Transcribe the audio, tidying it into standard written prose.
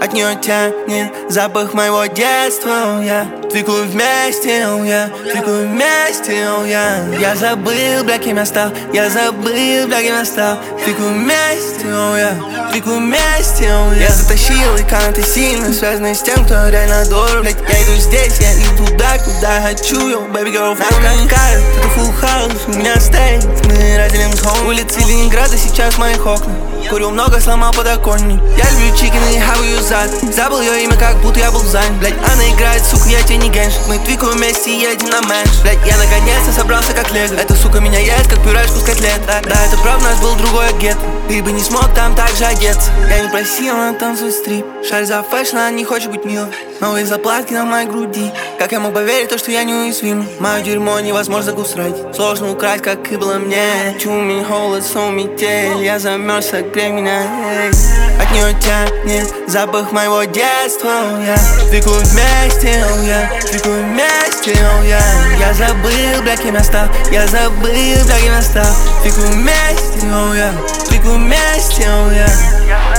От нее тянет запах моего детства, я двигаю вместе, я двигаю вместе, я забыл, бля, кем я стал, я забыл, бля, кем я стал. Двигаю вместе, я двигаю вместе, я затащил и канаты сильно связаны с тем, кто реально дорог. Блядь, я иду здесь, я иду туда, куда хочу, yo, baby girl. Нам кажется, это full house, у меня стейк, мы разделим home. Улицы Ленинграда сейчас в моих окнах. Курил много, сломал подоконник. Я люблю чикен и хаваю ее зад. Забыл ее имя, как будто я был занят. Блять, она играет, сука, я тебе не гэнш. Мы твикаем вместе и едем на мэнш. Блять, я наконец-то собрался как лего. Эта сука меня ест, как пюрешку с котлет. Да, это правда, наш был другой гет. Ты бы не смог там так же одеться. Я не просил, она танцует стрип. Шарь за фэшн, она не хочет быть милой. Новые заплатки на моей груди. Как я мог поверить, то, что я неуязвим? Мое дерьмо невозможно гусрать. Сложно украсть, как и было мне. Чумень, холод, сон, метель. Я замерз, согрей меня, эй. От нее тянет запах моего детства, я двигаю вместе, я двигаю вместе, я забыл, бля, кем я стал, я забыл, бля, кем я стал. Двигаю вместе, я двигаю вместе, я